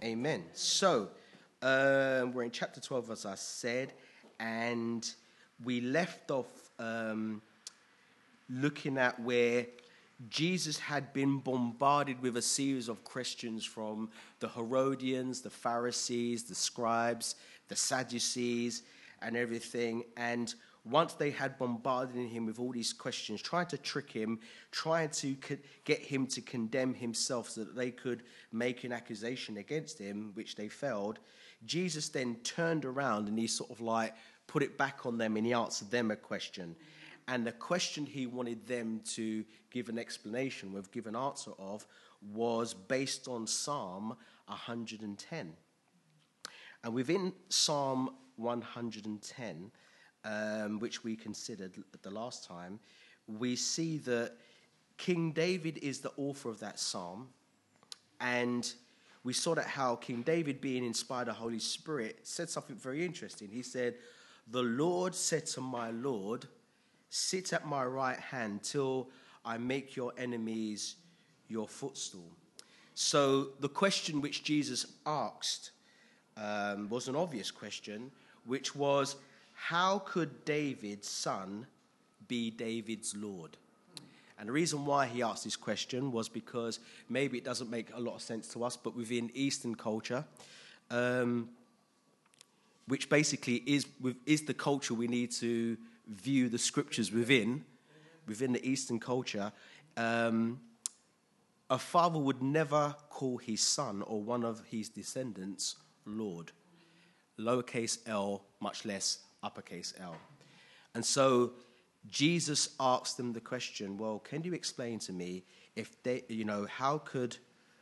Amen. So, we're in chapter 12, as I said, and we left off looking at where Jesus had been bombarded with a series of questions from the Herodians, the Pharisees, the scribes, the Sadducees, and everything. And once they had bombarded him with all these questions, trying to trick him, trying to get him to condemn himself so that they could make an accusation against him, which they failed, Jesus then turned around and he sort of like put it back on them and he answered them a question. And the question he wanted them to give an explanation with, give an answer of, was based on Psalm 110. And within Psalm 110, which we considered the last time, we see that King David is the author of that psalm. And we saw that how King David, being inspired by the Holy Spirit, said something very interesting. He said, "The Lord said to my Lord, sit at my right hand till I make your enemies your footstool." So the question which Jesus asked was an obvious question, which was, how could David's son be David's Lord? And the reason why he asked this question was because maybe it doesn't make a lot of sense to us, but within Eastern culture, which basically is the culture we need to view the scriptures within the Eastern culture, a father would never call his son or one of his descendants Lord. Lowercase l, much less uppercase L. And so Jesus asked them the question, well, can you explain to me if they, how could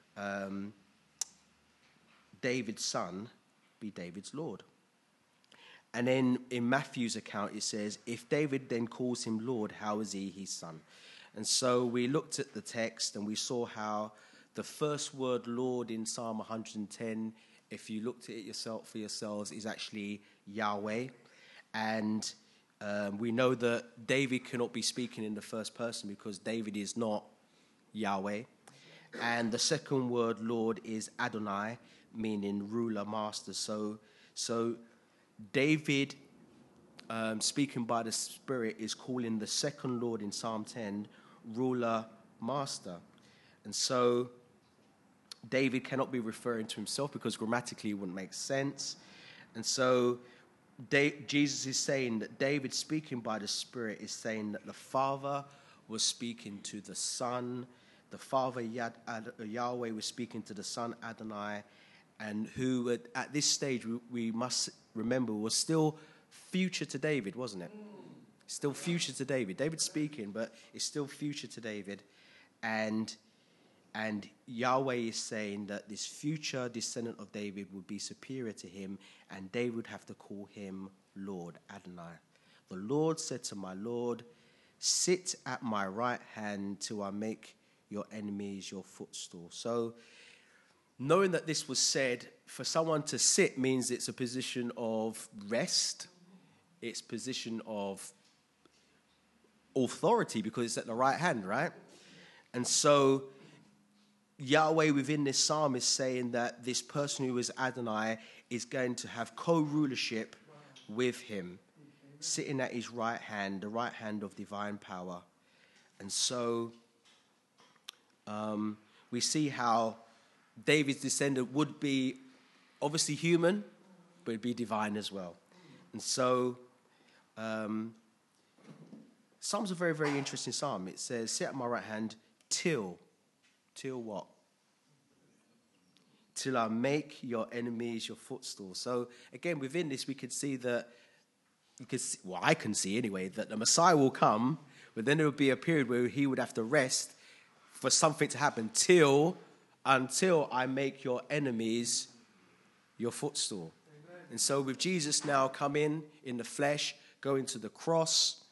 David's son be David's Lord? And then in Matthew's account, it says, if David then calls him Lord, how is he his son? And so we looked at the text and we saw how the first word Lord in Psalm 110, if you looked at it for yourselves, is actually Yahweh. And we know that David cannot be speaking in the first person because David is not Yahweh. And the second word, Lord, is Adonai, meaning ruler, master. So David, speaking by the Spirit, is calling the second Lord in Psalm 10, ruler, master. And so David cannot be referring to himself because grammatically it wouldn't make sense. And so Jesus is saying that David, speaking by the Spirit, is saying that the Father was speaking to the Son. The Father, Yahweh, was speaking to the Son, Adonai, and who at this stage we must remember was still future to David, wasn't it? Still future to David. David's speaking, but it's still future to David. And Yahweh is saying that this future descendant of David would be superior to him, and David would have to call him Lord, Adonai. The Lord said to my Lord, sit at my right hand till I make your enemies your footstool. So knowing that this was said, for someone to sit means it's a position of rest. It's a position of authority because it's at the right hand, right? And so Yahweh within this psalm is saying that this person who is Adonai is going to have co-rulership with him, sitting at his right hand, the right hand of divine power. And so we see how David's descendant would be obviously human, but it'd be divine as well. And so Psalm's a very, very interesting psalm. It says, sit at my right hand till what? Till I make your enemies your footstool. So again, within this, we could see that, I can see anyway, that the Messiah will come, but then there will be a period where he would have to rest for something to happen until I make your enemies your footstool. Amen. And so with Jesus now coming in the flesh, going to the cross,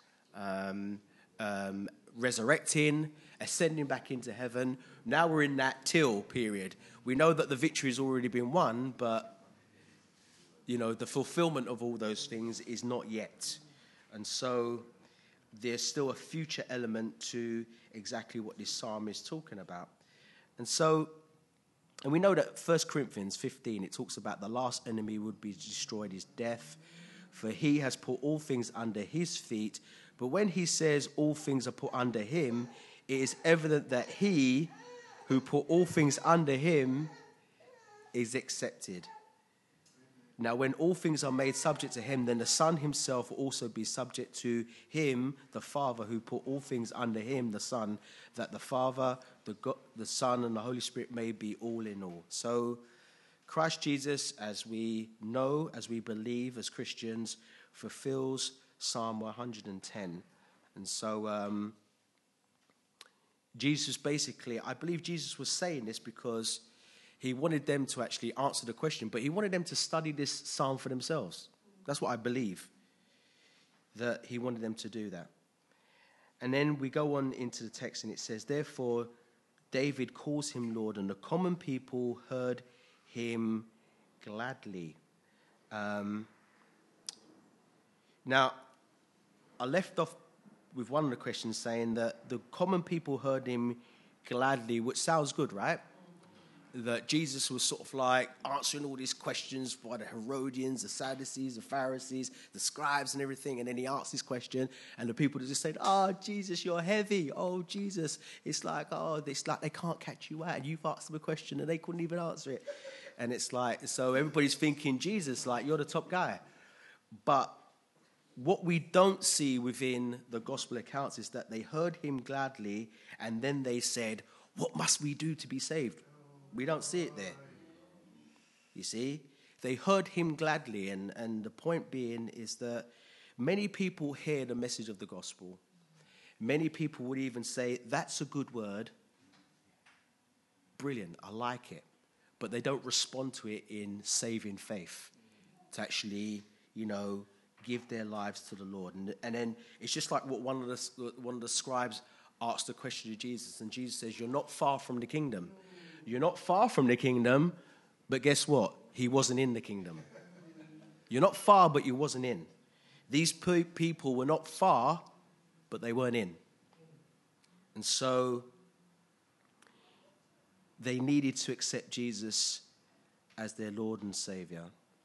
resurrecting, ascending back into heaven, now we're in that till period. We know that the victory has already been won, but, the fulfillment of all those things is not yet. And so there's still a future element to exactly what this psalm is talking about. And so And we know that 1 Corinthians 15, it talks about the last enemy would be destroyed is death, for he has put all things under his feet. But when he says all things are put under him, it is evident that he who put all things under him is accepted. Now, when all things are made subject to him, then the Son himself will also be subject to him, the Father, who put all things under him, the Son, that the Father, the Son, and the Holy Spirit may be all in all. So Christ Jesus, as we know, as we believe as Christians, fulfills Psalm 110. And so Jesus basically, I believe Jesus was saying this because he wanted them to actually answer the question, but he wanted them to study this psalm for themselves. That's what I believe, that he wanted them to do that. And then we go on into the text and it says, therefore, David calls him Lord, and the common people heard him gladly. Now, I left off with one of the questions saying that the common people heard him gladly, which sounds good, right? That Jesus was sort of like answering all these questions by the Herodians, the Sadducees, the Pharisees, the scribes and everything. And then he asked this question and the people just said, oh, Jesus, you're heavy. Oh, Jesus. It's like they can't catch you out. And you've asked them a question and they couldn't even answer it. And it's like, so everybody's thinking, Jesus, like you're the top guy. But what we don't see within the gospel accounts is that they heard him gladly and then they said, what must we do to be saved? We don't see it there. You see? They heard him gladly, and the point being is that many people hear the message of the gospel. Many people would even say, that's a good word. Brilliant, I like it. But they don't respond to it in saving faith, to actually, give their lives to the Lord. And then it's just like what one of the scribes asked the question to Jesus, and Jesus says, you're not far from the kingdom. You're not far from the kingdom, but guess what? He wasn't in the kingdom. You're not far, but you wasn't in. These people were not far, but they weren't in. And so they needed to accept Jesus as their Lord and Savior.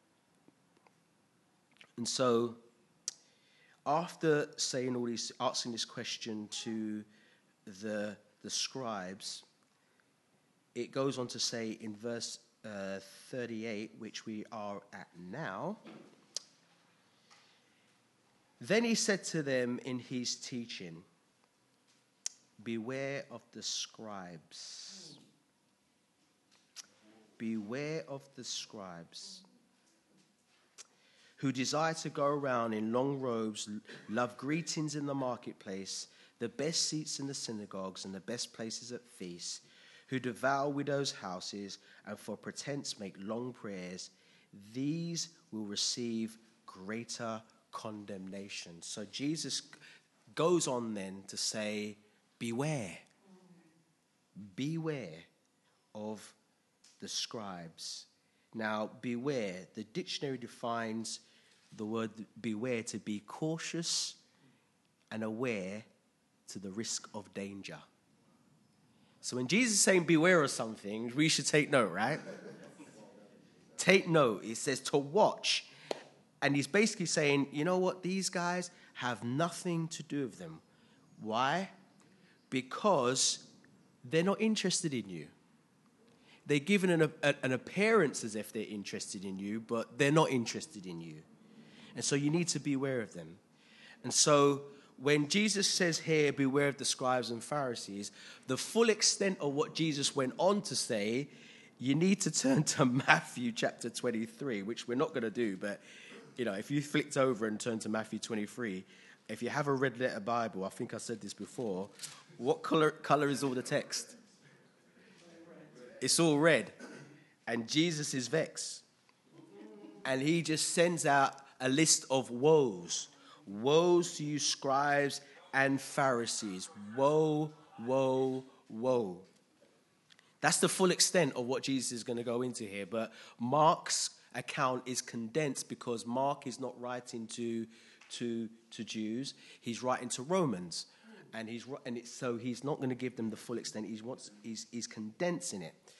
And so after saying all these, asking this question to the scribes, it goes on to say in verse 38, which we are at now, then he said to them in his teaching, beware of the scribes. Beware of the scribes who desire to go around in long robes, love greetings in the marketplace, the best seats in the synagogues and the best places at feasts, who devour widows' houses and for pretense make long prayers, these will receive greater condemnation. So Jesus goes on then to say, beware. Beware of the scribes. Now, beware, the dictionary defines the word beware to be cautious and aware to the risk of danger. So when Jesus is saying beware of something, we should take note, right? Take note. It says to watch. And he's basically saying, you know what? These guys have nothing to do with them. Why? Because they're not interested in you. They're given an appearance as if they're interested in you, but they're not interested in you. And so you need to be aware of them. And so when Jesus says here, beware of the scribes and Pharisees, the full extent of what Jesus went on to say, you need to turn to Matthew chapter 23, which we're not going to do, but if you flicked over and turned to Matthew 23, if you have a red letter Bible, I think I said this before, what color is all the text? It's all red. And Jesus is vexed. And he just sends out a list of woes. Woes to you scribes and Pharisees. Woe, woe, woe. That's the full extent of what Jesus is going to go into here. But Mark's account is condensed because Mark is not writing to Jews. He's writing to Romans. So he's not going to give them the full extent. He's condensing it.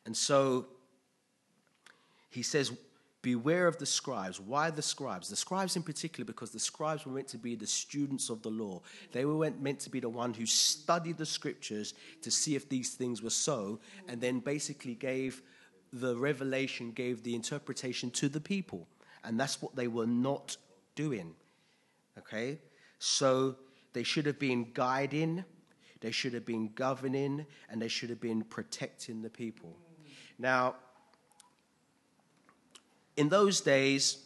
And so he says, beware of the scribes. Why the scribes? The scribes in particular, because the scribes were meant to be the students of the law. They were meant to be the one who studied the scriptures to see if these things were so, and then basically gave the revelation, gave the interpretation to the people. And that's what they were not doing. Okay? So they should have been guiding, they should have been governing, and they should have been protecting the people. Now, in those days,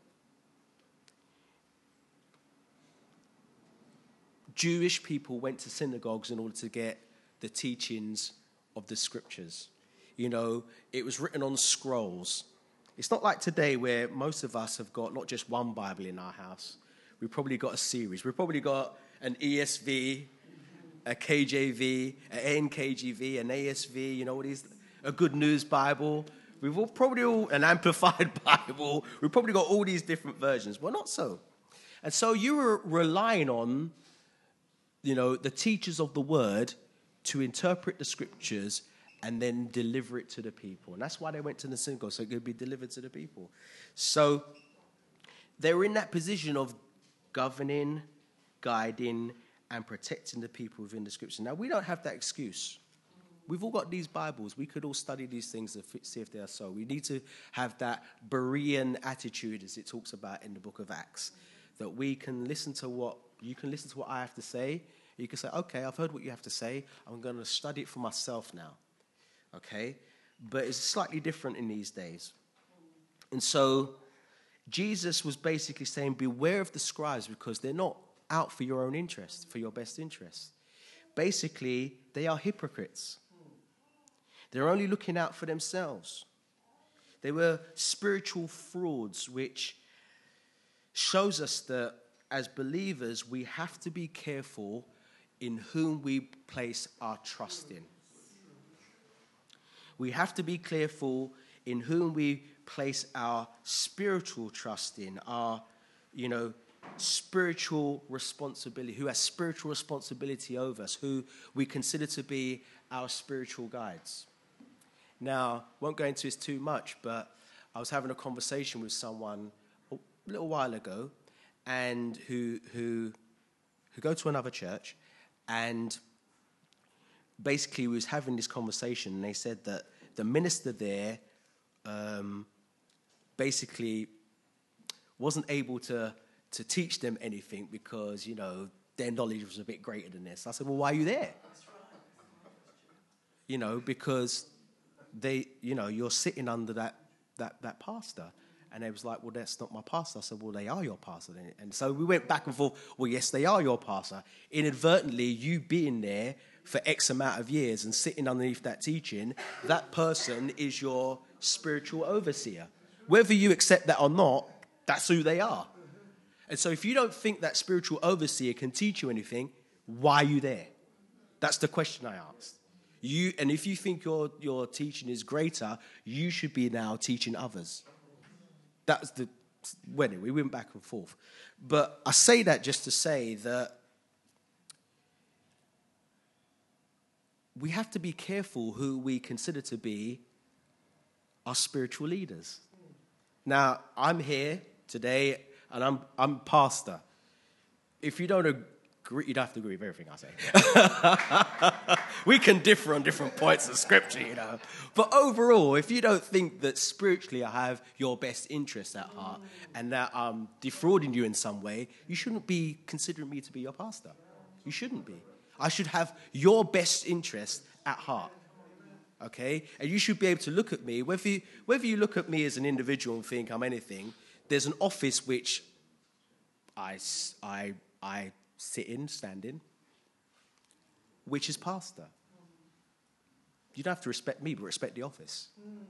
Jewish people went to synagogues in order to get the teachings of the scriptures. You know, it was written on scrolls. It's not like today where most of us have got not just one Bible in our house. We've probably got a series. We've probably got an ESV, a KJV, an NKJV, an ASV, you know what is a Good News Bible. We've all probably an Amplified Bible. We've probably got all these different versions. Well, not so. And so you were relying on, you know, the teachers of the word to interpret the scriptures and then deliver it to the people. And that's why they went to the synagogue, so it could be delivered to the people. So they were in that position of governing, guiding, and protecting the people within the scripture. Now, we don't have that excuse. We've all got these Bibles. We could all study these things to see if they are so. We need to have that Berean attitude, as it talks about in the book of Acts, that we can listen to what I have to say. You can say, okay, I've heard what you have to say. I'm going to study it for myself now. Okay? But it's slightly different in these days. And so Jesus was basically saying, beware of the scribes, because they're not out for your own interest, for your best interest. Basically, they are hypocrites. They're only looking out for themselves. They were spiritual frauds, which shows us that as believers, we have to be careful in whom we place our trust in. We have to be careful in whom we place our spiritual trust in, our, spiritual responsibility, who has spiritual responsibility over us, who we consider to be our spiritual guides. Now, won't go into this too much, but I was having a conversation with someone a little while ago, and who go to another church, and basically we was having this conversation, and they said that the minister there basically wasn't able to teach them anything because, their knowledge was a bit greater than this. I said, well, why are you there? Because you're sitting under that pastor. And they was like, well, that's not my pastor. I said, well, they are your pastor. And so we went back and forth. Well, yes, they are your pastor. Inadvertently, you being there for X amount of years and sitting underneath that teaching, that person is your spiritual overseer. Whether you accept that or not, that's who they are. And so if you don't think that spiritual overseer can teach you anything, why are you there? That's the question I asked. And if you think your teaching is greater, you should be now teaching others. That's when we went back and forth. But I say that just to say that we have to be careful who we consider to be our spiritual leaders. Now, I'm here today, and I'm pastor. If you don't agree, you don't have to agree with everything I say. We can differ on different points of scripture, But overall, if you don't think that spiritually I have your best interests at heart and that I'm defrauding you in some way, you shouldn't be considering me to be your pastor. You shouldn't be. I should have your best interest at heart. Okay? And you should be able to look at me, whether you look at me as an individual and think I'm anything, there's an office which I sit in, stand in, which is pastor. You don't have to respect me, but respect the office.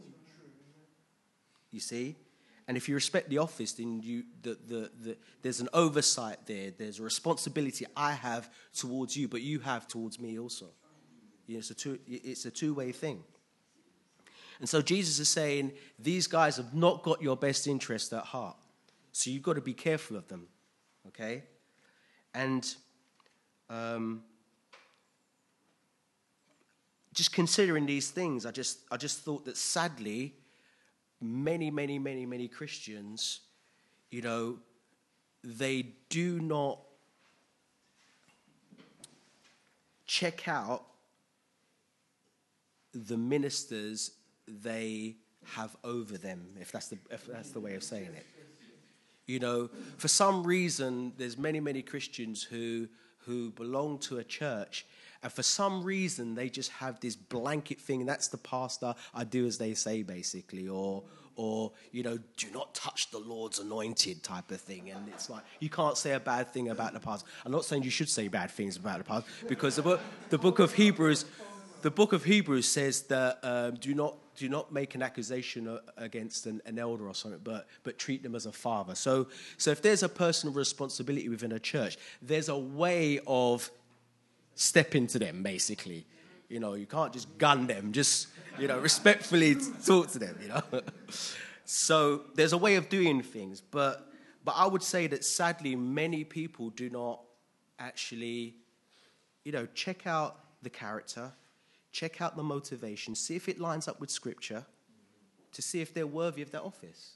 You see? And if you respect the office, then there's an oversight there. There's a responsibility I have towards you, but you have towards me also. It's a two-way thing. And so Jesus is saying, these guys have not got your best interest at heart. So you've got to be careful of them. Okay? And just considering these things, I just thought that sadly, many Christians, they do not check out the ministers they have over them, if that's the way of saying it. For some reason, there's many Christians who belong to a church, and for some reason they just have this blanket thing. That's the pastor. I do as they say, basically, or do not touch the Lord's anointed type of thing. And it's like, you can't say a bad thing about the pastor. I'm not saying you should say bad things about the pastor, because the book of Hebrews says that do not make an accusation against an elder or something, but treat them as a father. So if there's a personal responsibility within a church, there's a way of stepping to them, basically. You can't just gun them, just, respectfully talk to them, So there's a way of doing things, but I would say that sadly many people do not actually, check out the character, check out the motivation, see if it lines up with Scripture, to see if they're worthy of that office.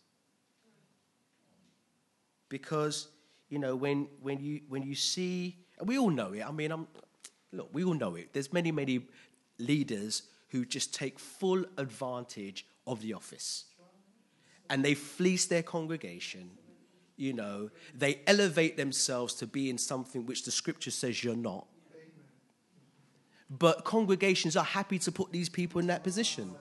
Because, when you see, and we all know it. I mean, we all know it. There's many leaders who just take full advantage of the office. And they fleece their congregation. They elevate themselves to be in something which the Scripture says you're not. But congregations are happy to put these people in that position.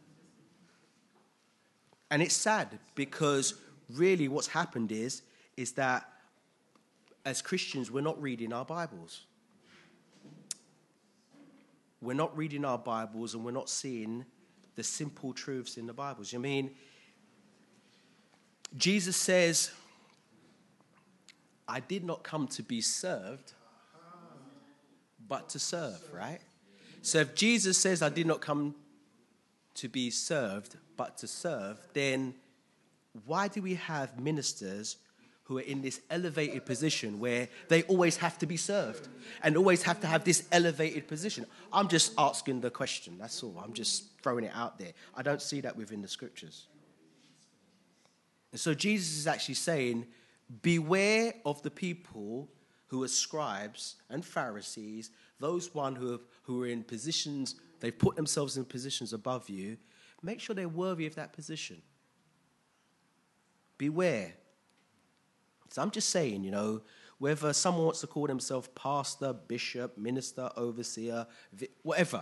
And it's sad, because really what's happened is that as Christians, we're not reading our Bibles. We're not reading our Bibles, and we're not seeing the simple truths in the Bibles. I mean, Jesus says, I did not come to be served, but to serve, right? So if Jesus says, I did not come to be served, but to serve, then why do we have ministers who are in this elevated position where they always have to be served and always have to have this elevated position? I'm just asking the question, that's all. I'm just throwing it out there. I don't see that within the Scriptures. And so Jesus is actually saying, beware of the people who are scribes and Pharisees, those who are in positions, they've put themselves in positions above you. Make sure they're worthy of that position. Beware. So I'm just saying, whether someone wants to call themselves pastor, bishop, minister, overseer, whatever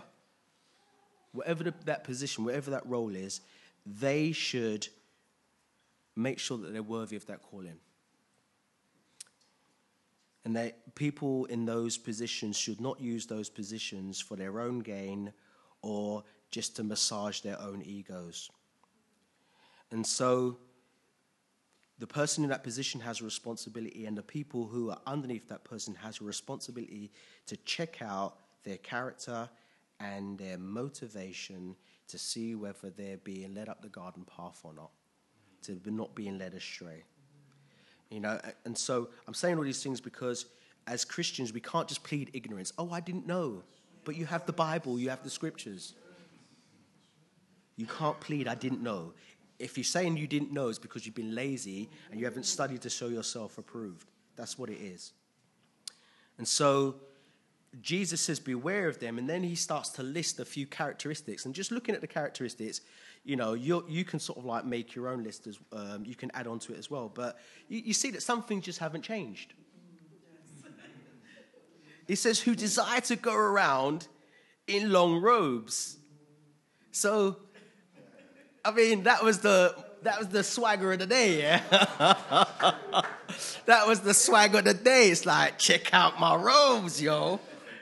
that position, whatever that role is, they should make sure that they're worthy of that calling. And that people in those positions should not use those positions for their own gain or just to massage their own egos. And so the person in that position has a responsibility, and the people who are underneath that person has a responsibility to check out their character and their motivation to see whether they're being led up the garden path or not, to not being led astray. And so I'm saying all these things because as Christians, we can't just plead ignorance. Oh, I didn't know. But you have the Bible, you have the Scriptures. You can't plead, I didn't know. If you're saying you didn't know, it's because you've been lazy and you haven't studied to show yourself approved. That's what it is. And so Jesus says, beware of them. And then he starts to list a few characteristics. And just looking at the characteristics, you can sort of like make your own list. You can add on to it as well. But you see that some things just haven't changed. He says, who desire to go around in long robes. So, I mean, that was the swagger of the day, yeah? That was the swagger of the day. It's like, check out my robes, yo.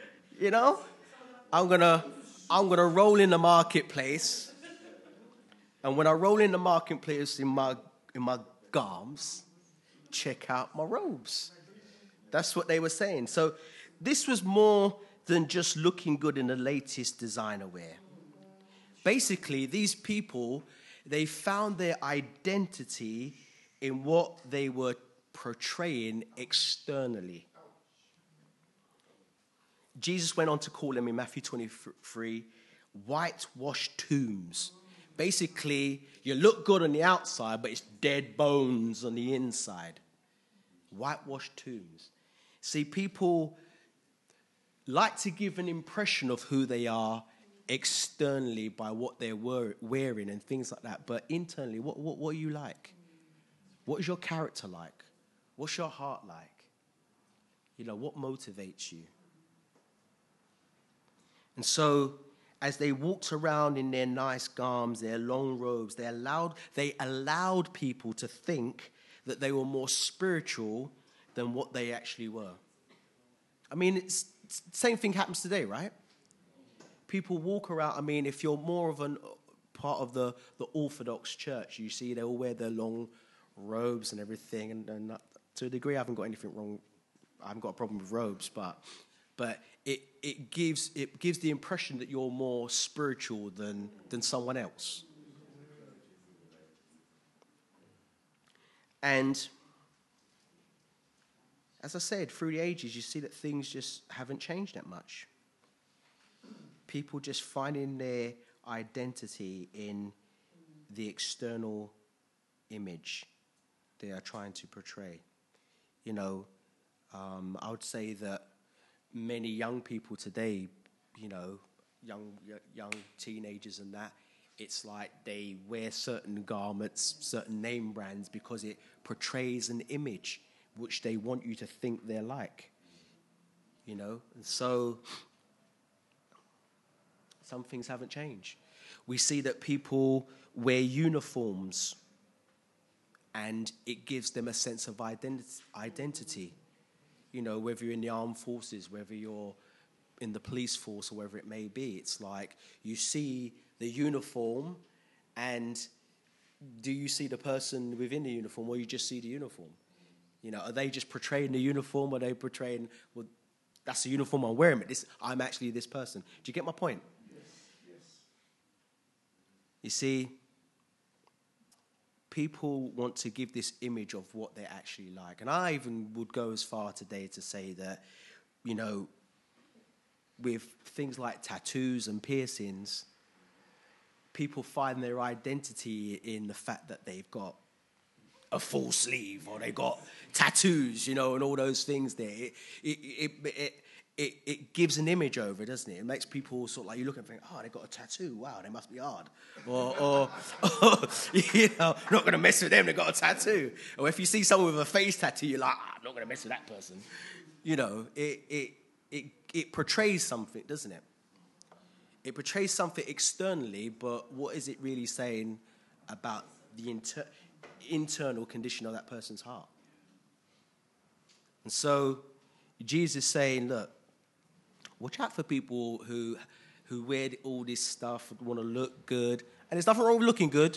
I'm gonna roll in the marketplace. And when I roll in the marketplace in my garms, check out my robes. That's what they were saying. So this was more than just looking good in the latest designer wear. Basically, these people, they found their identity in what they were portraying externally. Jesus went on to call them in Matthew 23, whitewashed tombs. Basically, you look good on the outside, but it's dead bones on the inside. Whitewashed tombs. See, people like to give an impression of who they are externally by what they're wearing and things like that. But internally, what are you like? What is your character like? What's your heart like? You know, what motivates you? And so, as they walked around in their nice gowns, their long robes, they allowed people to think that they were more spiritual than what they actually were. I mean, it's same thing happens today, right? People walk around. I mean, if you're more of a part of the Orthodox Church, you see they all wear their long robes and everything. And to a degree, I haven't got anything wrong. I haven't got a problem with robes, but it gives the impression that you're more spiritual than someone else. And as I said, through the ages, you see that things just haven't changed that much. People just finding their identity in the external image they are trying to portray. You know, I would say that many young people today, you know, young teenagers and that, it's like they wear certain garments, certain name brands because it portrays an image which they want you to think they're like, you know. And so some things haven't changed. We see that people wear uniforms and it gives them a sense of identity. You know, whether you're in the armed forces, whether you're in the police force or wherever it may be, it's like you see the uniform and do you see the person within the uniform or you just see the uniform? You know, are they just portraying the uniform or are they portraying, well, that's the uniform I'm wearing, but I'm actually this person. Do you get my point? Yes. You see, people want to give this image of what they're actually like. And I even would go as far today to say that, you know, with things like tattoos and piercings, people find their identity in the fact that they've got a full sleeve or they got tattoos, you know, and all those things there. It gives an image over, doesn't it? It makes people sort of like, you look and think, oh, they got a tattoo. Wow, they must be hard. Or you know, not going to mess with them. They got a tattoo. Or if you see someone with a face tattoo, you're like, I'm not going to mess with that person. You know, it portrays something, doesn't it? It portrays something externally, but what is it really saying about the internal condition of that person's heart? And so Jesus is saying, look, watch out for people who wear all this stuff and want to look good. And there's nothing wrong with looking good.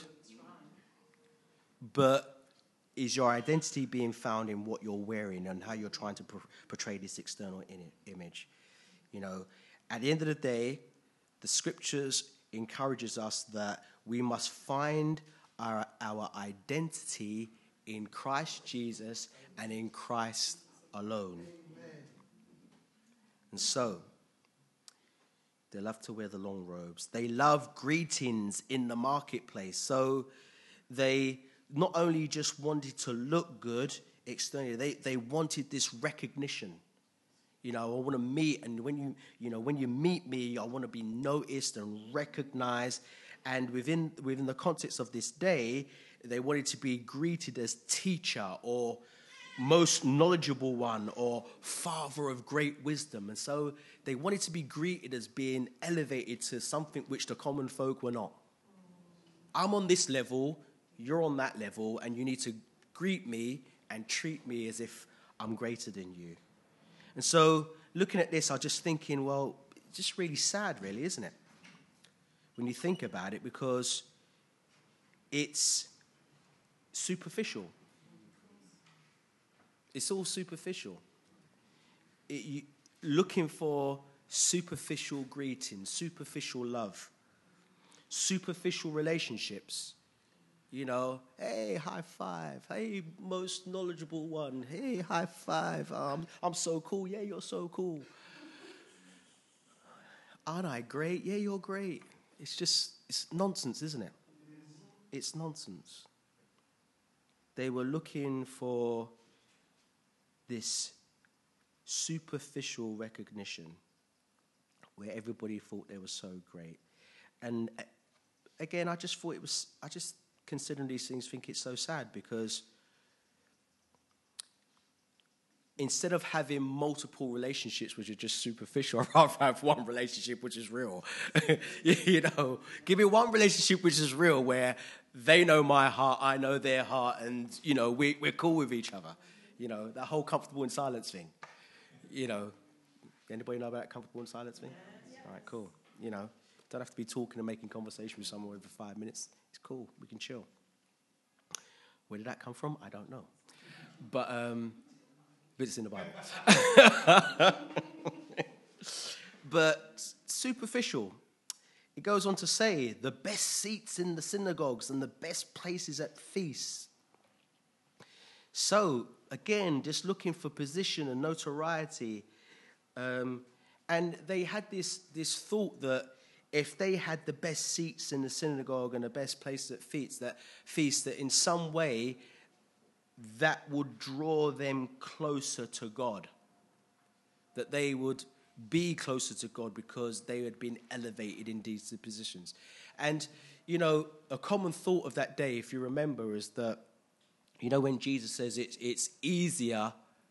But is your identity being found in what you're wearing and how you're trying to portray this external image? You know, at the end of the day, the scriptures encourages us that we must find our identity in Christ Jesus and in Christ alone. Amen. And so, they love to wear the long robes. They love greetings in the marketplace. So they not only just wanted to look good externally, they wanted this recognition. You know, I want to meet, and when you meet me, I want to be noticed and recognized. And within the context of this day, they wanted to be greeted as teacher or most knowledgeable one or father of great wisdom. And so they wanted to be greeted as being elevated to something which the common folk were not. I'm on this level, you're on that level, and you need to greet me and treat me as if I'm greater than you. And so looking at this, I was just thinking, well, it's just really sad, really, isn't it? When you think about it, because it's superficial. It's all superficial. Looking for superficial greetings, superficial love, superficial relationships. You know, hey, high five. Hey, most knowledgeable one. Hey, high five. I'm so cool. Yeah, you're so cool. Aren't I great? Yeah, you're great. It's nonsense, isn't it? It's nonsense. They were looking for this superficial recognition where everybody thought they were so great. And again, I just considering these things, think it's so sad because instead of having multiple relationships which are just superficial, I'd rather have one relationship which is real. You know, give me one relationship which is real where they know my heart, I know their heart, and, you know, we're cool with each other. You know, that whole comfortable in silence thing. You know, anybody know about that comfortable in silence thing? Yeah. All right, cool. You know, don't have to be talking and making conversation with someone for 5 minutes. It's cool. We can chill. Where did that come from? I don't know. But it's in the Bible. But superficial. It goes on to say the best seats in the synagogues and the best places at feasts. So, again, just looking for position and notoriety. And they had this thought that if they had the best seats in the synagogue and the best places at feasts, that in some way that would draw them closer to God. That they would be closer to God because they had been elevated in these positions. And, you know, a common thought of that day, if you remember, is that, you know, when Jesus says it's easier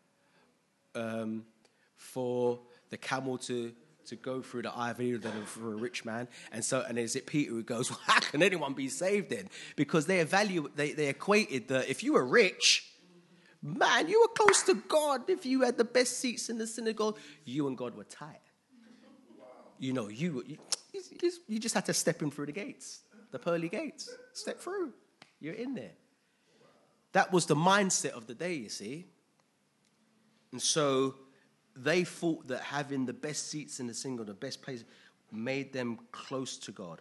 for the camel to go through the eye of a needle than for a rich man. And is it Peter who goes, well, how can anyone be saved then? Because they equated that if you were rich, man, you were close to God. If you had the best seats in the synagogue, you and God were tight. Wow. You know, you just had to step in through the gates, the pearly gates. Step through. You're in there. That was the mindset of the day, you see. And so they thought that having the best seats in the synagogue, the best place, made them close to God.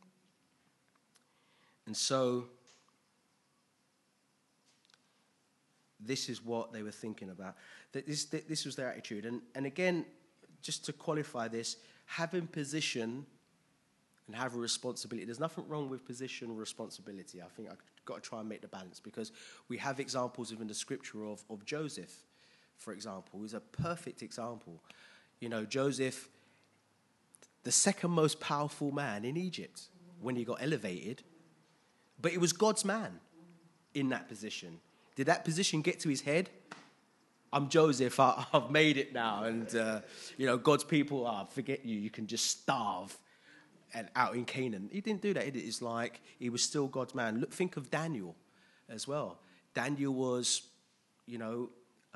And so this is what they were thinking about. This was their attitude. And again, just to qualify this, having position and having responsibility, there's nothing wrong with position or responsibility. I think I've got to try and make the balance because we have examples within the scripture of Joseph, for example, who's a perfect example. You know, Joseph, the second most powerful man in Egypt when he got elevated, but it was God's man in that position. Did that position get to his head? I'm Joseph, I've made it now. And, you know, God's people, forget you, you can just starve and out in Canaan. He didn't do that. It's like he was still God's man. Look, think of Daniel as well. Daniel was, you know,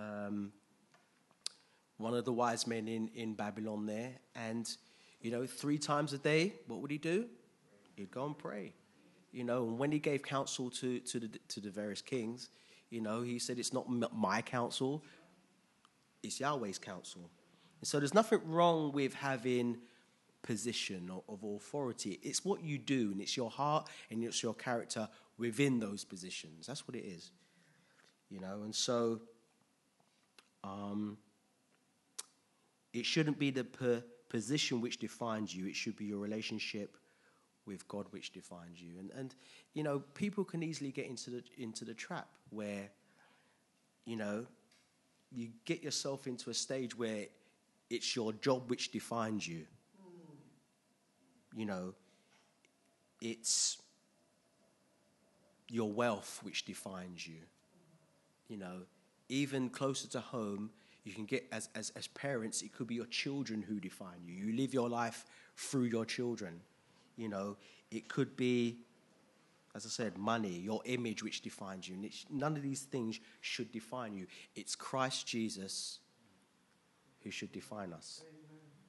one of the wise men in Babylon there. And, you know, 3 times a day, what would he do? He'd go and pray. You know, and when he gave counsel to the various kings, you know, he said, it's not my counsel, it's Yahweh's counsel. And so there's nothing wrong with having position of authority. It's what you do, and it's your heart and it's your character within those positions. That's what it is. You know, and so it shouldn't be the position which defines you. It should be your relationship with God which defines you. And you know, people can easily get into the trap where, you know, you get yourself into a stage where it's your job which defines you. You know, it's your wealth which defines you. You know, even closer to home, you can get, as parents, it could be your children who define you. You live your life through your children. You know, it could be, as I said, money, your image which defines you. And none of these things should define you. It's Christ Jesus who should define us. Amen.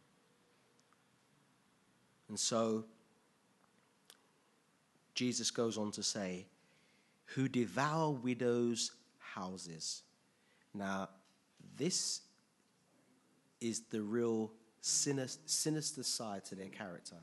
And so Jesus goes on to say, who devour widows' houses. Now, this is the real sinister side to their character.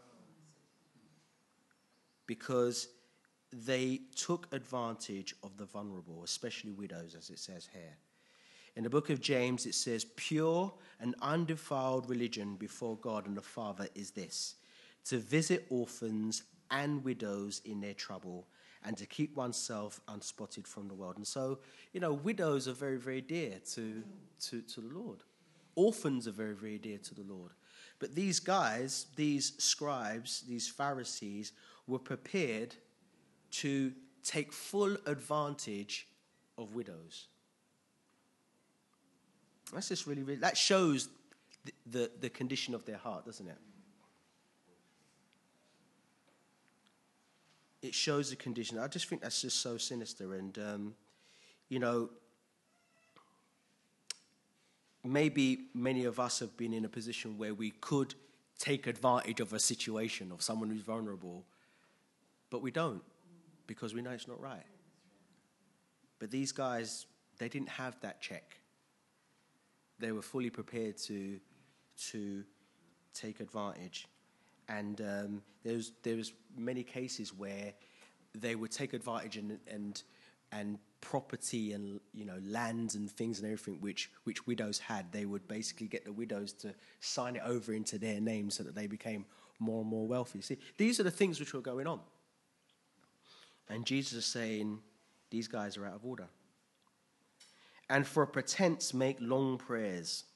Because they took advantage of the vulnerable, especially widows, as it says here. In the book of James, it says, pure and undefiled religion before God and the Father is this, to visit orphans and widows in their trouble and to keep oneself unspotted from the world. And so, widows are very, very dear to the Lord. Orphans are very, very dear to the Lord. But these guys, these scribes, these Pharisees, were prepared to take full advantage of widows. That's just really, really, that shows the condition of their heart, doesn't it? It shows the condition. I just think that's just so sinister. And, maybe many of us have been in a position where we could take advantage of a situation of someone who's vulnerable, but we don't because we know it's not right. But these guys, they didn't have that check. They were fully prepared to take advantage. And there was many cases where they would take advantage and property and lands and things and everything which widows had. They would basically get the widows to sign it over into their name so that they became more and more wealthy. See, these are the things which were going on. And Jesus is saying, these guys are out of order. And for a pretense, make long prayers.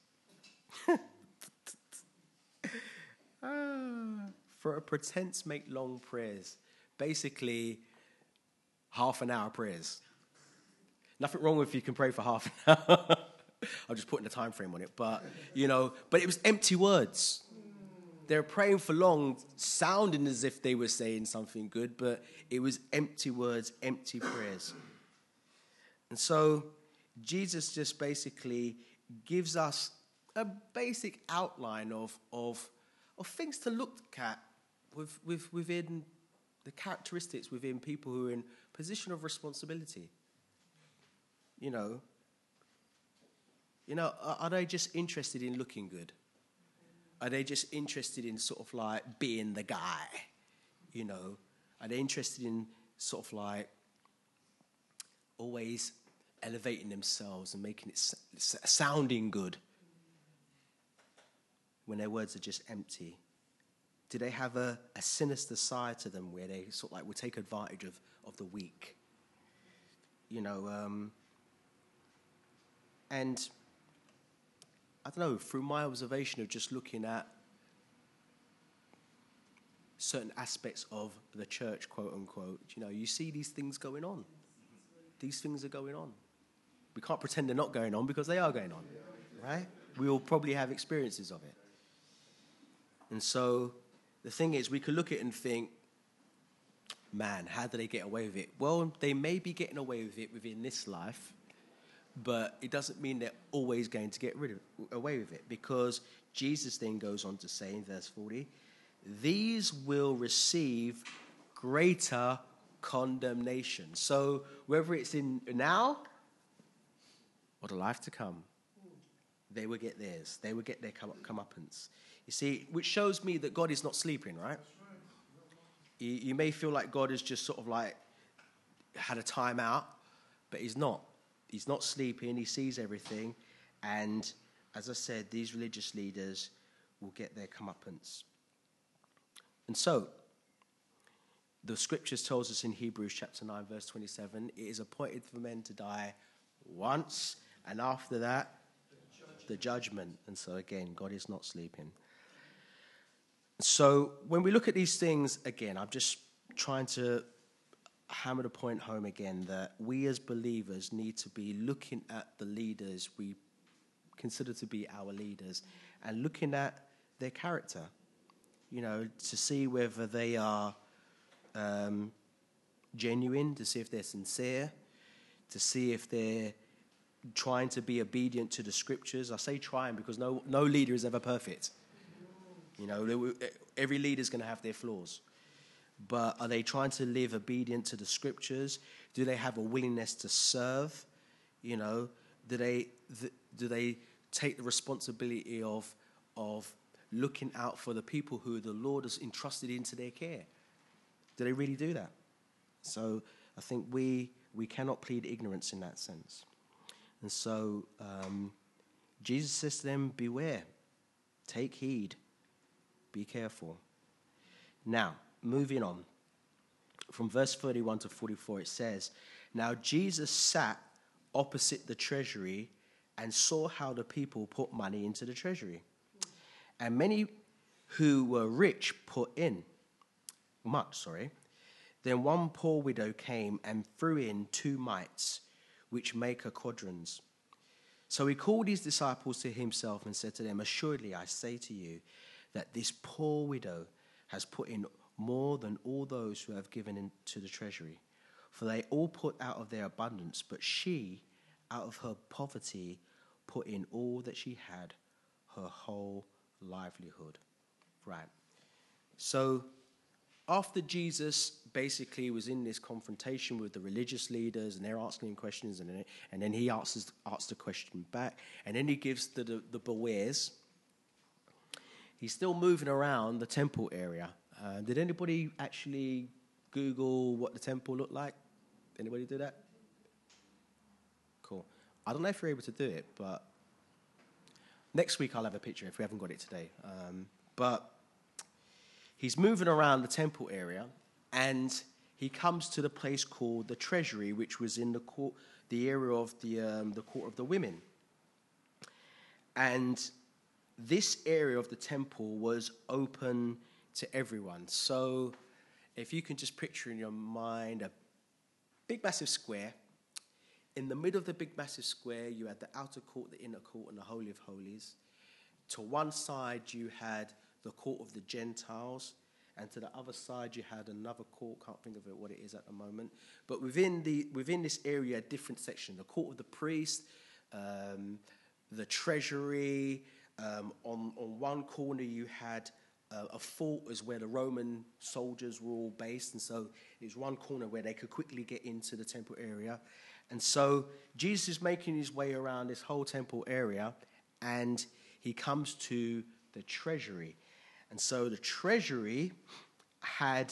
For a pretense, make long prayers. Basically, half an hour prayers. Nothing wrong if you can pray for half an hour. I'm just putting a time frame on it. But it was empty words. They were praying for long, sounding as if they were saying something good, but it was empty words, empty prayers. And so Jesus just basically gives us a basic outline of things to look at within the characteristics within people who are in a position of responsibility. Are they just interested in looking good? Are they just interested in sort of like being the guy? Are they interested in sort of like always elevating themselves and making it sounding good when their words are just empty? Do they have a sinister side to them where they sort of like will take advantage of the weak? And I don't know, through my observation of just looking at certain aspects of the church, quote unquote, you see these things going on. These things are going on. We can't pretend they're not going on because they are going on, right? We all probably have experiences of it. And so the thing is, we could look at it and think, man, how do they get away with it? Well, they may be getting away with it within this life, but it doesn't mean they're always going to get away with it, because Jesus then goes on to say in verse 40, these will receive greater condemnation. So whether it's in now or the life to come, they will get theirs. They will get their comeuppance. You see, which shows me that God is not sleeping, right? You may feel like God has just sort of like had a time out, but he's not. He's not sleeping. He sees everything. And as I said, these religious leaders will get their comeuppance. And so, the scriptures tells us in Hebrews chapter 9, verse 27, it is appointed for men to die once, and after that, the judgment. And so again, God is not sleeping. So when we look at these things, again, I'm just trying to hammer the point home again that we as believers need to be looking at the leaders we consider to be our leaders and looking at their character, to see whether they are genuine, to see if they're sincere, to see if they're trying to be obedient to the scriptures. I say trying because no leader is ever perfect. Every leader is going to have their flaws. But are they trying to live obedient to the scriptures? Do they have a willingness to serve? Do they take the responsibility of looking out for the people who the Lord has entrusted into their care? Do they really do that? So I think we cannot plead ignorance in that sense. And so Jesus says to them, beware, take heed, be careful. Now, moving on. From verse 31 to 44, it says, now Jesus sat opposite the treasury and saw how the people put money into the treasury. And many who were rich put in much. Then one poor widow came and threw in 2 mites, which make her quadrans. So he called his disciples to himself and said to them, assuredly, I say to you that this poor widow has put in more than all those who have given into the treasury. For they all put out of their abundance, but she, out of her poverty, put in all that she had, her whole livelihood. Right. So after Jesus basically was in this confrontation with the religious leaders, and they're asking him questions, and then he asks the question back, and then he gives the bewares. He's still moving around the temple area. Did anybody actually Google what the temple looked like? Anybody do that? Cool. I don't know if you're able to do it, but next week I'll have a picture if we haven't got it today. But he's moving around the temple area, and he comes to the place called the treasury, which was in the court, the area of the court of the women. And this area of the temple was open to everyone. So if you can just picture in your mind a big massive square. In the middle of the big massive square, you had the outer court, the inner court, and the Holy of Holies. To one side, you had the court of the Gentiles, and to the other side, you had another court. Can't think of it what it is at the moment. But within this area, different sections: the court of the priest, the treasury. On one corner, you had a fort, is where the Roman soldiers were all based, and so it was one corner where they could quickly get into the temple area. And so Jesus is making his way around this whole temple area, and he comes to the treasury. And so the treasury had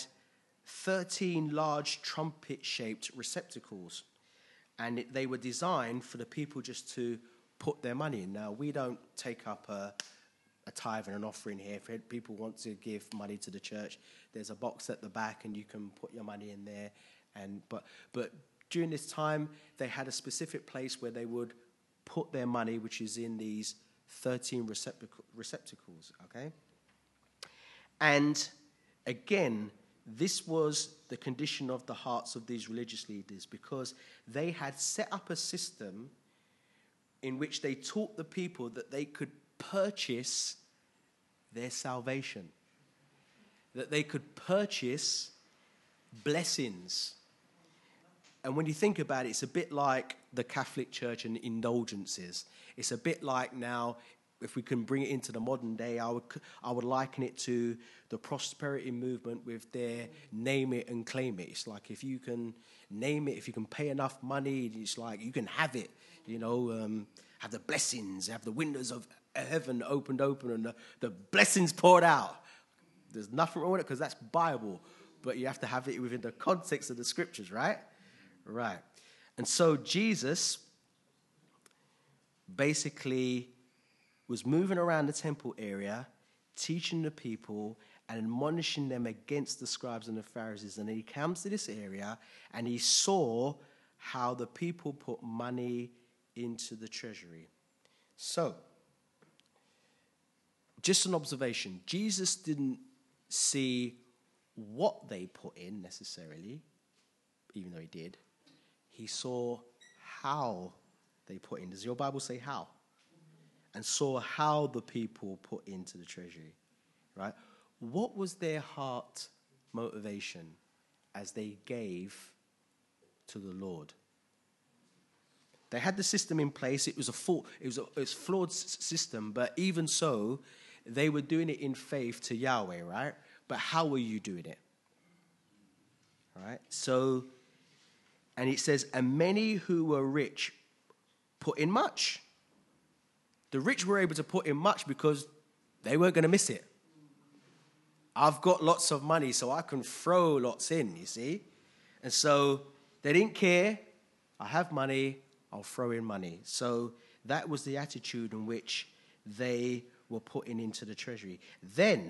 13 large trumpet-shaped receptacles, and they were designed for the people just to put their money in. Now, we don't take up a tithe and an offering here. If people want to give money to the church, there's a box at the back, and you can put your money in there. But during this time, they had a specific place where they would put their money, which is in these 13 receptacles, okay? And again, this was the condition of the hearts of these religious leaders, because they had set up a system in which they taught the people that they could purchase their salvation, that they could purchase blessings. And when you think about it, it's a bit like the Catholic Church and indulgences. It's a bit like now, if we can bring it into the modern day, I would liken it to the prosperity movement with their name it and claim it. It's like if you can name it, if you can pay enough money, it's like you can have it, have the blessings, have the windows of heaven opened open and the blessings poured out. There's nothing wrong with it because that's Bible, but you have to have it within the context of the scriptures, right? Right. And so Jesus basically was moving around the temple area, teaching the people and admonishing them against the scribes and the Pharisees. And he comes to this area and he saw how the people put money into the treasury. So, just an observation. Jesus didn't see what they put in necessarily, even though he did. He saw how they put in. Does your Bible say how? And saw how the people put into the treasury, right? What was their heart motivation as they gave to the Lord? They had the system in place. It was a flawed system, but even so, they were doing it in faith to Yahweh, right? But how were you doing it? All right. So, and it says, and many who were rich put in much. The rich were able to put in much because they weren't going to miss it. I've got lots of money, so I can throw lots in, you see? And so they didn't care. I have money. I'll throw in money. So that was the attitude in which they were putting into the treasury. Then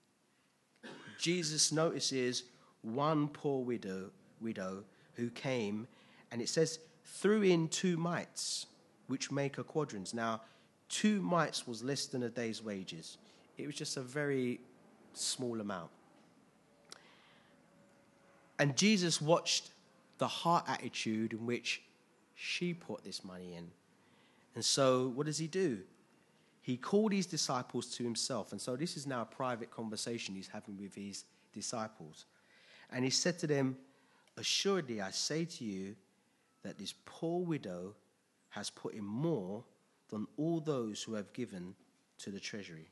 Jesus notices one poor widow who came, and it says, threw in 2 mites, which make a quadrans. Now, 2 mites was less than a day's wages. It was just a very small amount. And Jesus watched the heart attitude in which she put this money in. And so what does he do? He called his disciples to himself. And so this is now a private conversation he's having with his disciples. And he said to them, assuredly, I say to you that this poor widow has put in more than all those who have given to the treasury.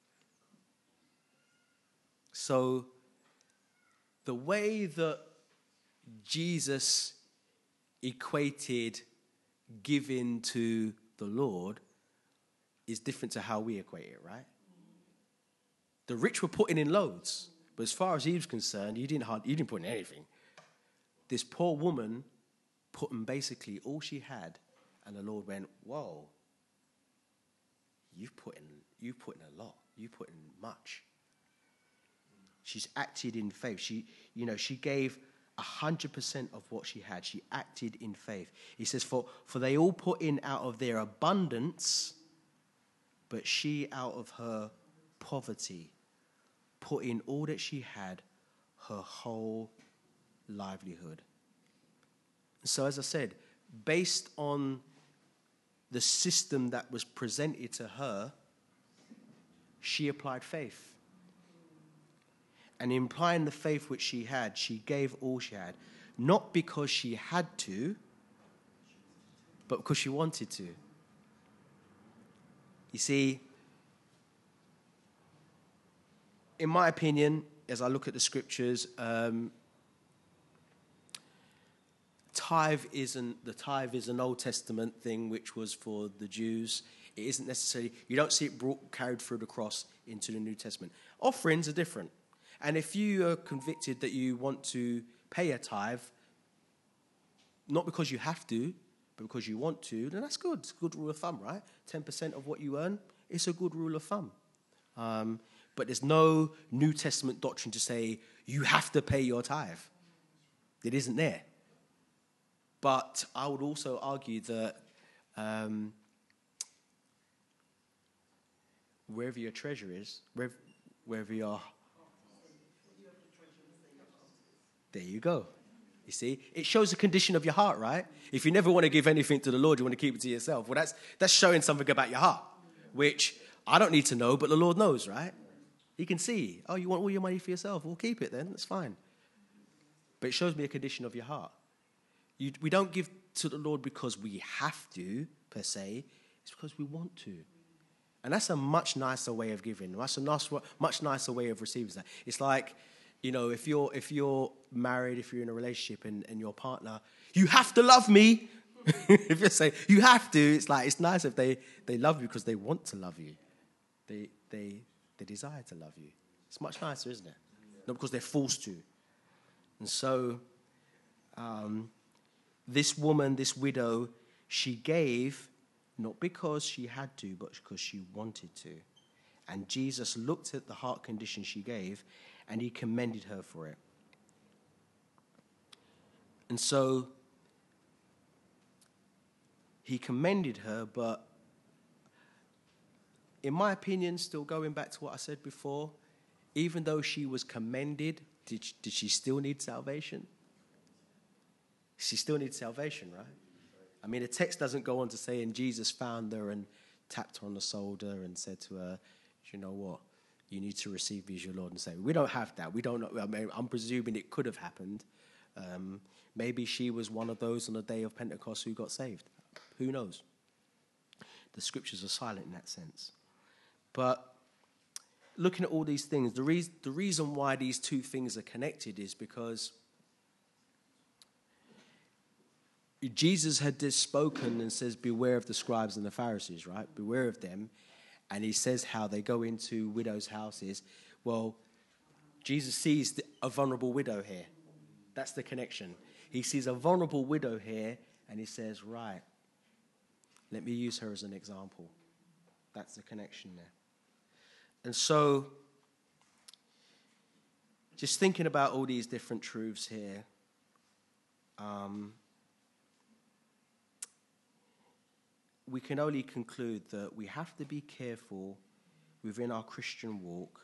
So the way that Jesus equated giving to the Lord is different to how we equate it, right? The rich were putting in loads, but as far as he was concerned, he didn't put in anything. This poor woman put in basically all she had, and the Lord went, whoa, you've put in a lot. You put in much. She's acted in faith. She gave 100% of what she had. She acted in faith. He says, for they all put in out of their abundance, but she out of her poverty put in all that she had, her whole livelihood. So as I said, based on the system that was presented to her, she applied faith. And in applying the faith which she had, she gave all she had, not because she had to, but because she wanted to. You see, in my opinion, as I look at the scriptures, tithe is an Old Testament thing which was for the Jews. It isn't necessarily, you don't see it carried through the cross into the New Testament. Offerings are different. And if you are convicted that you want to pay a tithe, not because you have to, but because you want to, then that's good. It's a good rule of thumb, right? 10% of what you earn, it's a good rule of thumb. But there's no New Testament doctrine to say you have to pay your tithe. It isn't there. But I would also argue that wherever your treasure is, wherever your... There you go. You see, it shows the condition of your heart, right? If you never want to give anything to the Lord, you want to keep it to yourself. Well, that's showing something about your heart, which I don't need to know, but the Lord knows, right? He can see. Oh, you want all your money for yourself? Well, keep it then. That's fine. But it shows me a condition of your heart. We don't give to the Lord because we have to, per se. It's because we want to. And that's a much nicer way of giving. That's a much nicer way of receiving that. It's like, you know, if you're married, if you're in a relationship and your partner, you have to love me. If you say you have to, it's like it's nice if they love you because they want to love you. They desire to love you. It's much nicer, isn't it? Not because they're forced to. And so, this woman, this widow, she gave not because she had to, but because she wanted to. And Jesus looked at the heart condition she gave, and he commended her for it. And so he commended her, but in my opinion, still going back to what I said before, even though she was commended, did she still need salvation? She still needs salvation, right? I mean, the text doesn't go on to say, and Jesus found her and tapped her on the shoulder and said to her, you know what? You need to receive me as your Lord and Savior. We don't have that. We don't know. I mean, I'm presuming it could have happened. Maybe she was one of those on the day of Pentecost who got saved. Who knows? The scriptures are silent in that sense. But looking at all these things, the reason why these two things are connected is because Jesus had just spoken and says, beware of the scribes and the Pharisees, right? Beware of them. And he says how they go into widows' houses. Well, Jesus sees a vulnerable widow here. That's the connection. He sees a vulnerable widow here, and he says, right, Let me use her as an example. That's the connection there. And so, just thinking about all these different truths here, we can only conclude that we have to be careful within our Christian walk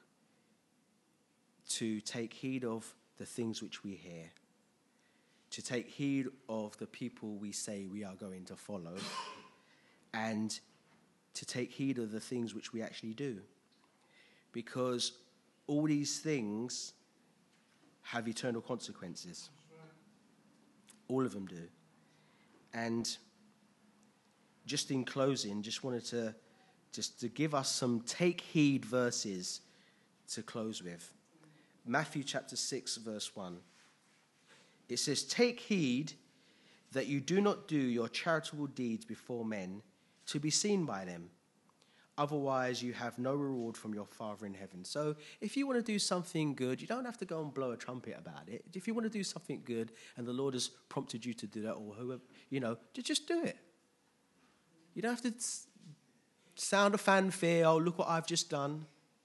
to take heed of the things which we hear, to take heed of the people we say we are going to follow, and to take heed of the things which we actually do. Because all these things have eternal consequences. All of them do. And just in closing, just wanted to give us some take heed verses to close with. Matthew chapter 6, verse 1. It says, "Take heed that you do not do your charitable deeds before men to be seen by them. Otherwise, you have no reward from your Father in heaven." So if you want to do something good, you don't have to go and blow a trumpet about it. If you want to do something good and the Lord has prompted you to do that, or whoever, just do it. You don't have to sound a fanfare, "Oh, look what I've just done."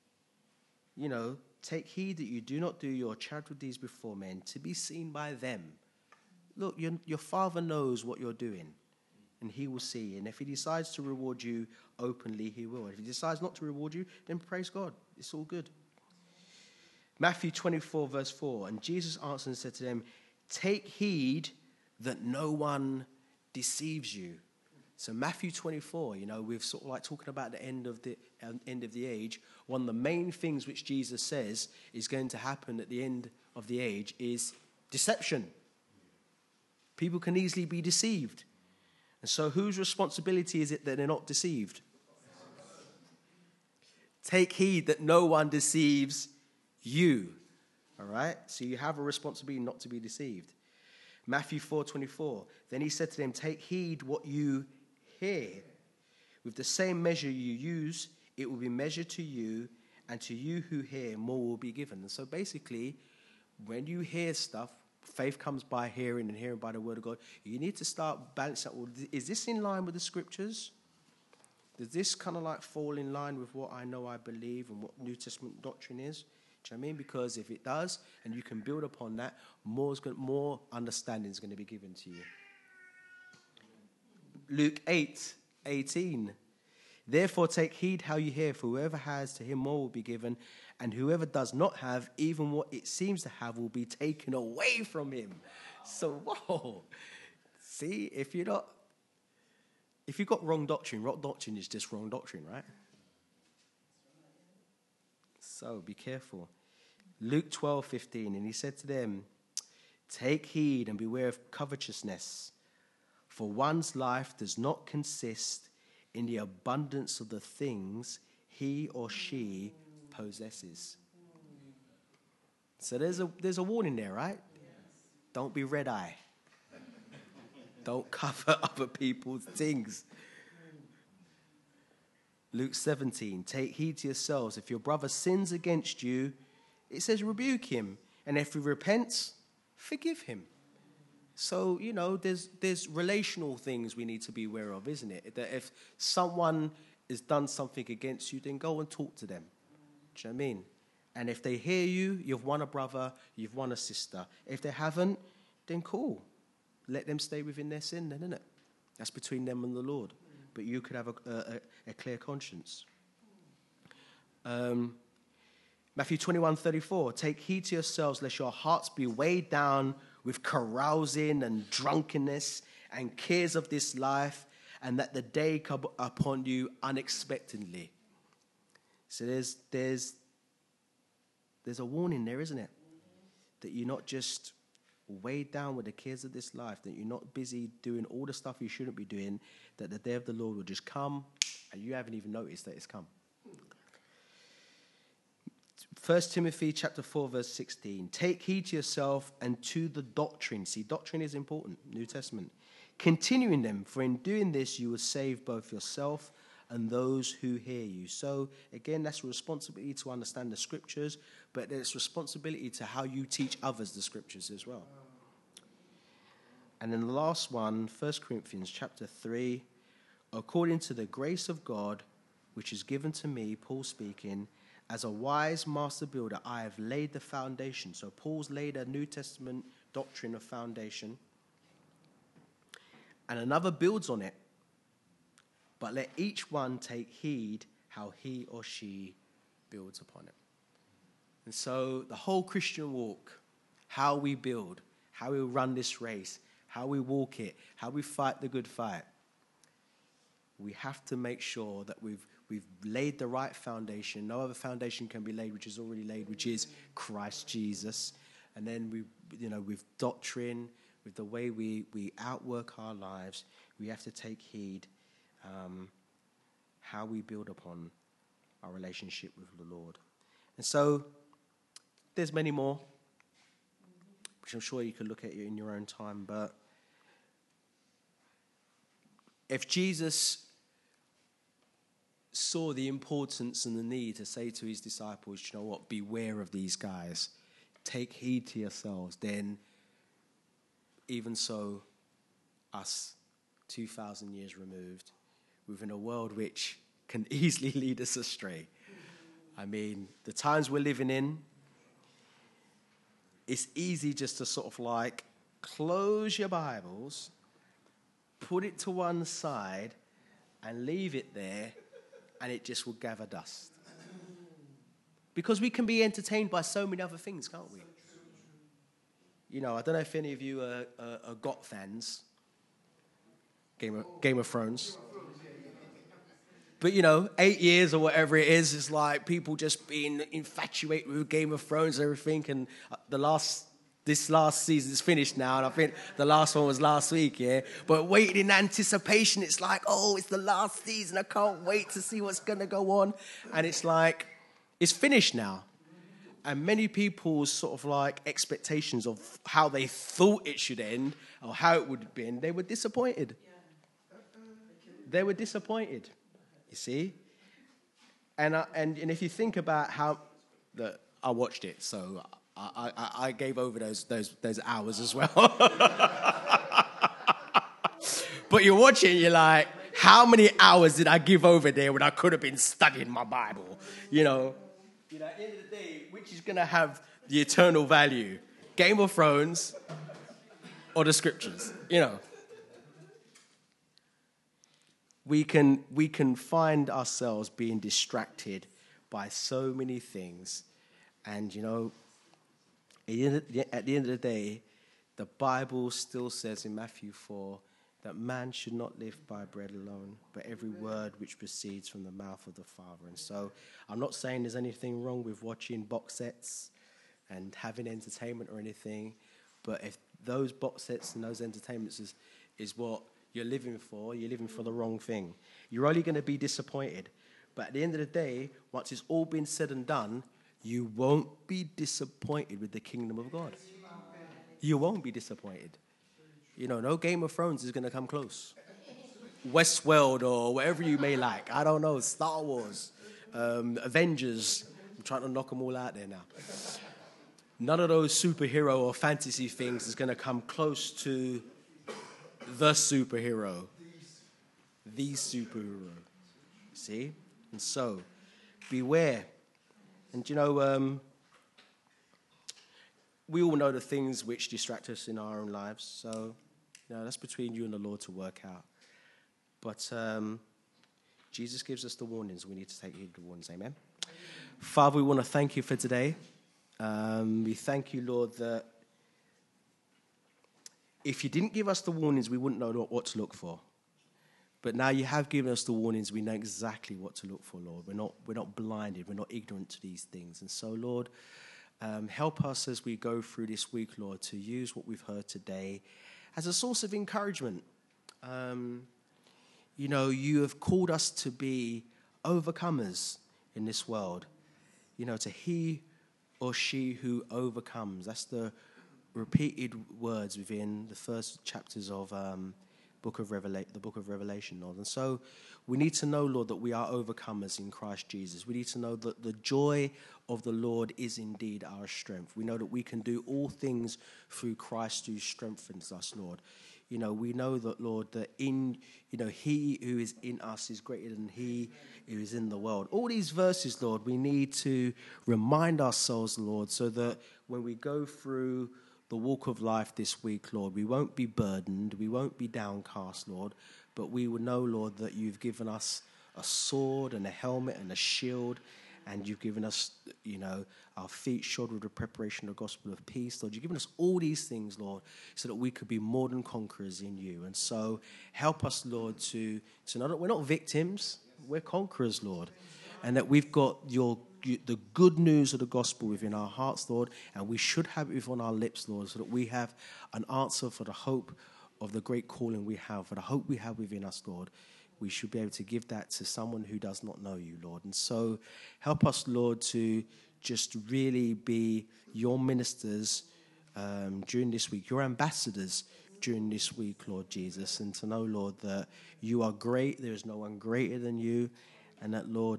Take heed that you do not do your charitable deeds before men to be seen by them. Look, your Father knows what you're doing, and he will see. And if he decides to reward you openly, he will. If he decides not to reward you, then praise God. It's all good. Matthew 24, verse 4, "And Jesus answered and said to them, take heed that no one deceives you." So Matthew 24, we're sort of like talking about the end of the age. One of the main things which Jesus says is going to happen at the end of the age is deception. People can easily be deceived. And so whose responsibility is it that they're not deceived? Take heed that no one deceives you. All right? So you have a responsibility not to be deceived. Matthew 4:24, "Then he said to them, take heed what you hear. With the same measure you use, it will be measured to you, and to you who hear, more will be given." And so basically, when you hear stuff, faith comes by hearing, and hearing by the word of God. You need to start balancing out. Well, is this in line with the scriptures? Does this kind of like fall in line with what I know I believe and what New Testament doctrine is? Do you know what I mean? Because if it does, and you can build upon that, more understanding is going to be given to you. Luke 8:18. "Therefore take heed how you hear, for whoever has, to him more will be given, and whoever does not have, even what it seems to have will be taken away from him." So, whoa. See, if you've got wrong doctrine is just wrong doctrine, right? So be careful. Luke 12:15, "And he said to them, take heed and beware of covetousness, for one's life does not consist in the abundance of the things he or she possesses." So there's a warning there, right? Yes. Don't be red eye. Don't cover other people's things. Luke 17, "Take heed to yourselves. If your brother sins against you," it says, "rebuke him. And if he repents, forgive him." So, there's relational things we need to be aware of, isn't it? That if someone has done something against you, then go and talk to them. Do you know what I mean? And if they hear you, you've won a brother, you've won a sister. If they haven't, then cool. Let them stay within their sin then, innit? That's between them and the Lord. But you could have a clear conscience. Matthew 21:34, "Take heed to yourselves, lest your hearts be weighed down with carousing and drunkenness and cares of this life, and that the day come upon you unexpectedly." So there's a warning there, isn't it? That you're not just weighed down with the cares of this life, that you're not busy doing all the stuff you shouldn't be doing, that the day of the Lord will just come and you haven't even noticed that it's come. 1 Timothy chapter 4, verse 16. "Take heed to yourself and to the doctrine." See, doctrine is important, New Testament. "Continue in them, for in doing this you will save both yourself and those who hear you." So, again, that's a responsibility to understand the scriptures, but there's responsibility to how you teach others the scriptures as well. And then the last one, 1 Corinthians chapter 3, according to the grace of God, which is given to me, Paul speaking, as a wise master builder, I have laid the foundation. So Paul's laid a New Testament doctrine of foundation, and another builds on it. But let each one take heed how he or she builds upon it. And so the whole Christian walk, how we build, how we run this race, how we walk it, how we fight the good fight, we have to make sure that we've laid the right foundation. No other foundation can be laid which is already laid, which is Christ Jesus. And then with doctrine, with the way we outwork our lives, we have to take heed how we build upon our relationship with the Lord. And so there's many more, which I'm sure you could look at in your own time. But if Jesus saw the importance and the need to say to his disciples, you know what, beware of these guys, take heed to yourselves, then even so, us 2,000 years removed, within a world which can easily lead us astray. I mean, the times we're living in, it's easy just to sort of like close your Bibles, put it to one side, and leave it there, and it just will gather dust. Because we can be entertained by so many other things, can't we? You know, I don't know if any of you are GOT fans, Game of Thrones. But, 8 years or whatever it is, it's like people just being infatuated with Game of Thrones and everything. And this last season is finished now, and I think the last one was last week, yeah? But waiting in anticipation, it's like, oh, it's the last season. I can't wait to see what's going to go on. And it's like, it's finished now. And many people's sort of like expectations of how they thought it should end or how it would have been, they were disappointed. They were disappointed. You see, and if you think about how I watched it, so I gave over those hours as well. But you're watching, you're like, how many hours did I give over there when I could have been studying my Bible? At the end of the day, which is going to have the eternal value, Game of Thrones or the Scriptures? We can find ourselves being distracted by so many things. And, at the end of the day, the Bible still says in Matthew 4 that man should not live by bread alone, but every word which proceeds from the mouth of the Father. And so I'm not saying there's anything wrong with watching box sets and having entertainment or anything, but if those box sets and those entertainments is what you're living for the wrong thing. You're only going to be disappointed. But at the end of the day, once it's all been said and done, you won't be disappointed with the kingdom of God. You won't be disappointed. No Game of Thrones is going to come close. Westworld or whatever you may like. I don't know, Star Wars, Avengers. I'm trying to knock them all out there now. None of those superhero or fantasy things is going to come close to the superhero. The superhero. See? And so, beware. And we all know the things which distract us in our own lives. So, that's between you and the Lord to work out. But Jesus gives us the warnings. We need to take heed of the warnings. Amen? Father, we want to thank you for today. We thank you, Lord, that if you didn't give us the warnings, we wouldn't know what to look for. But now you have given us the warnings, we know exactly what to look for, Lord. We're not blinded, we're not ignorant to these things. And so, Lord, help us as we go through this week, Lord, to use what we've heard today as a source of encouragement. You have called us to be overcomers in this world. To he or she who overcomes. That's the repeated words within the first chapters of the book of Revelation, Lord. And so we need to know, Lord, that we are overcomers in Christ Jesus. We need to know that the joy of the Lord is indeed our strength. We know that we can do all things through Christ who strengthens us, Lord. we know that, Lord, that he who is in us is greater than he who is in the world. All these verses, Lord, we need to remind ourselves, Lord, so that when we go through the walk of life this week, Lord, we won't be burdened, we won't be downcast, Lord, but we will know, Lord, that you've given us a sword and a helmet and a shield, and you've given us, our feet shod with the preparation of the gospel of peace, Lord. You've given us all these things, Lord, so that we could be more than conquerors in you. And so help us, Lord, to know that we're not victims, we're conquerors, Lord, and that we've got the good news of the gospel within our hearts, Lord, and we should have it on our lips, Lord, so that we have an answer for the hope of the great calling we have, for the hope we have within us, Lord. We should be able to give that to someone who does not know you, Lord. And so help us, Lord, to just really be your ministers during this week, your ambassadors during this week, Lord Jesus, and to know, Lord, that you are great, there is no one greater than you, and that, Lord,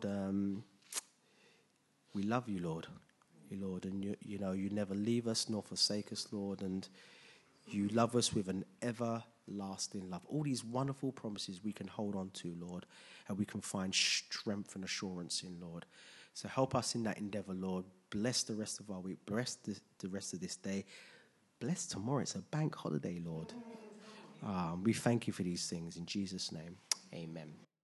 we love you, Lord. And you never leave us nor forsake us, Lord, and you love us with an everlasting love. All these wonderful promises we can hold on to, Lord, and we can find strength and assurance in, Lord. So help us in that endeavor, Lord. Bless the rest of our week. Bless the rest of this day. Bless tomorrow. It's a bank holiday, Lord. We thank you for these things. In Jesus' name, amen.